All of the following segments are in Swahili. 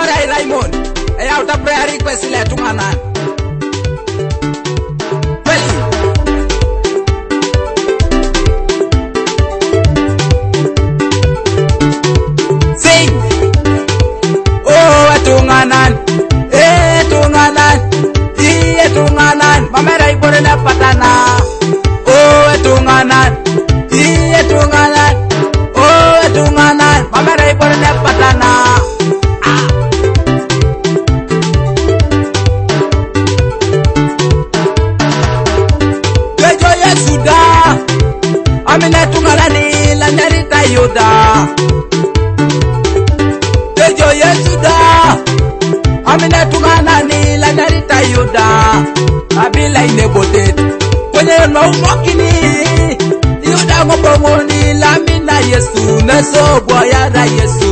Alright, Raymond. Hey, out of prayer request le tungana. Sing. Oh, tunganan. Tunganan. Tunganan. Mamera ibore na patana. Oh, tunganan. Tunganan. Oh, tunganan. Mamera ibore na patana. Amina tungalani la narita yoda. Tejo yesuda. Amina tungalani la narita yoda. Abila inebotet. Kwenye no mokini. Yoda ngopomoni la mina yesu. Neso boyada yesu.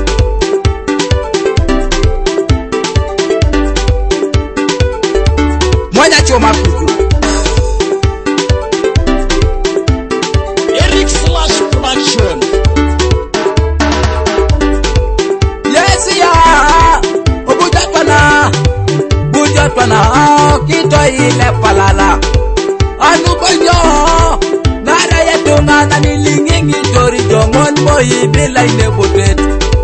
Mwana choma kuku. Pana kito ile palala anu banyo nara ya tungana nilingi tori jongon boyi bila ine botet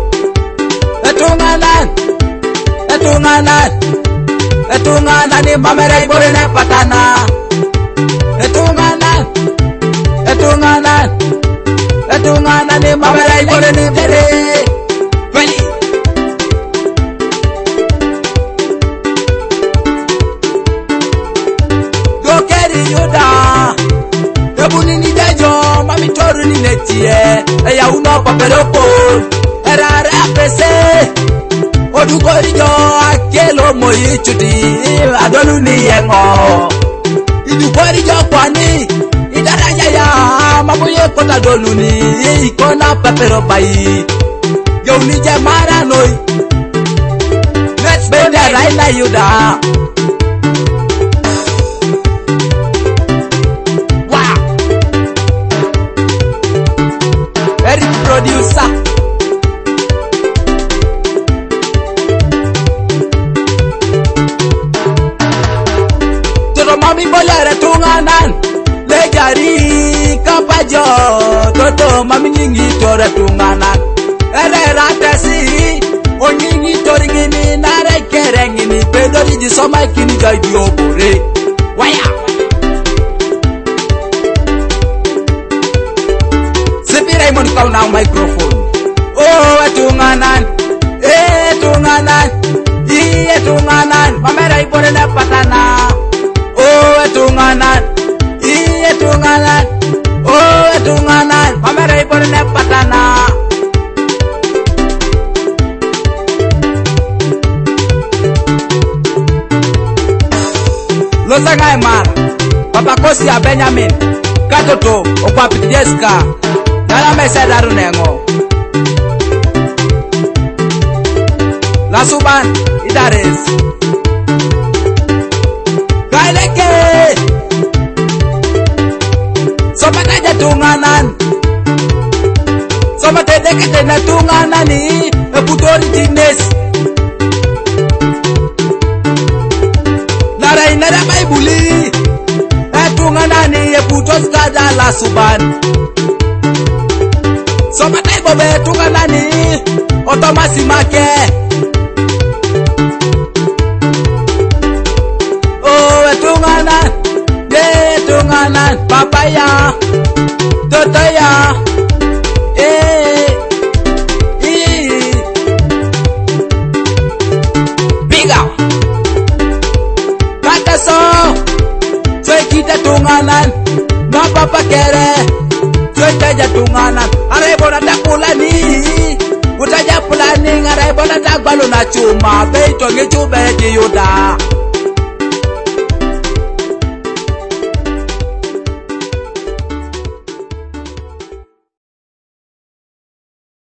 etungana ni mamera ibore ne patana etungana ni mamera ibore ne tere ni netie ya uno paperopo era rapese odugorijo akelo moyichudi adolu ni yengo idugorijo kwani idaranya ya mabuye kota dolu ni ikona papero bai yo ni jamara noi let's be there right now yuda. Producer Toro mami bolere tunganan Legari kapajo Toto mami nyingi tore tunganan Erera tesi O nyingi tori ngini nare kere ngini Pedori jisoma ikini gaidi obore Waya Raymond kau na microphone. Oh, tunganan. Tunganan. Mamera ibore na patana. Oh, tunganan. Tunganan. Oh, tunganan. Mamera ibore na patana. Losanga emar. Papa Kosi ya Benjamin. Katoto okwa Pitijeska. Nala mesa daru nengo La suban idares Kaileke Somata jatunganan Somata deke tena tunganani Eputori jines Nara inara baibuli Etunganani eputos kada la suban Somata ibobe tunganani Otomasi make Oh tunganan tunganan Papaya Totoya Biga Kata so Soy kita tunganan No papa kere Soy tunganan Arebola da pulani Utaja pulani Arebola da balona chuma Beito ngechu beji yuda